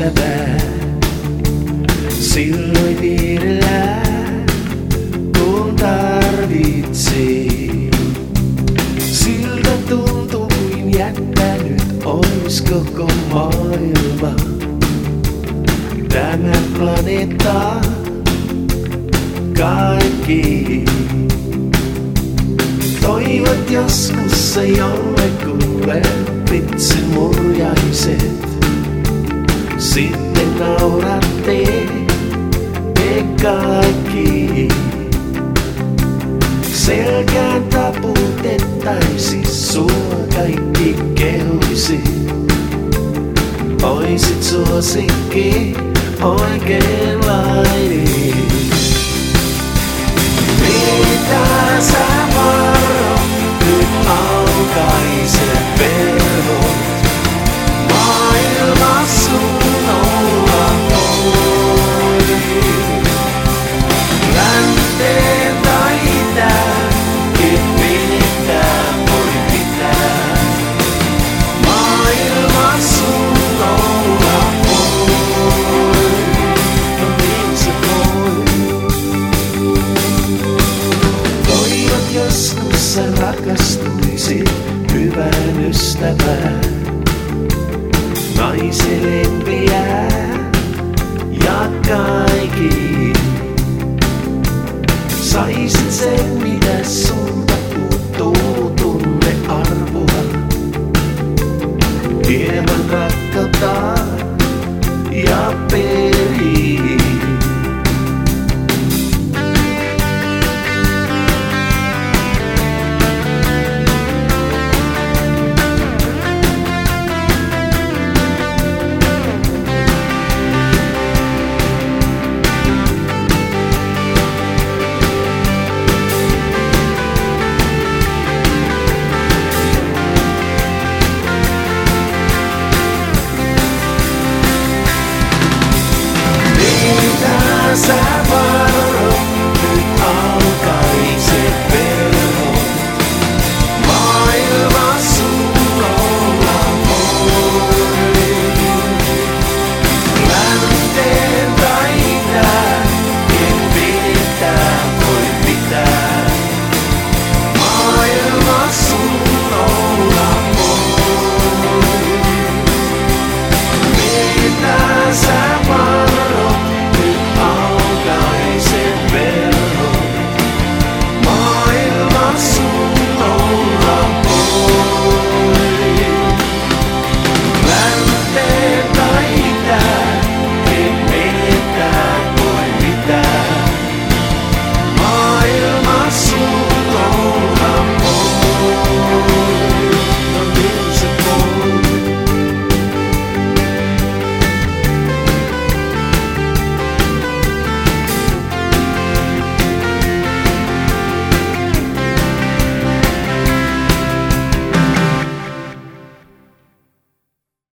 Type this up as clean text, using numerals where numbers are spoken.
ystävää. Silloin vierellään, kun tarvitsee. Siltä tuntuu kuin jättänyt ois koko maailma. Tämä planeetta kaikki. Toivot joskus se jollekulle vitsin murjaiset. Sitten nauratte te kaikki. Selkään taputettaisiin sua kaikki kehuisit. Oisit suosikki oikeenlainen. Mitä sä varo nyt aukaiset verhot? Maailma sun olla voi. Länteen tai itään, pitää voi pitää. Maailma sun olla voi. No niin se voi. Toivot joskus sä rakastuisit hyvään ystävään. Naiselempiä ja kaikki. Saisit sen mitä sulta puuttuu tunnearvoa. Hieman rakkautta ja peliä.